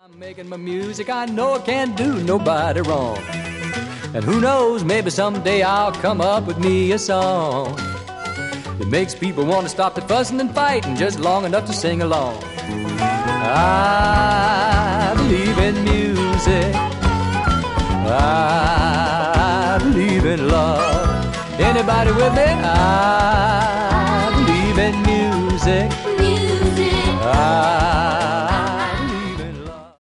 I'm making my music, I know I can't do nobody wrong. And who knows, maybe someday I'll come up with me a song that makes people want to stop the fussing and fighting just long enough to sing along. I believe in music, I believe in love. Anybody with me? I believe in music,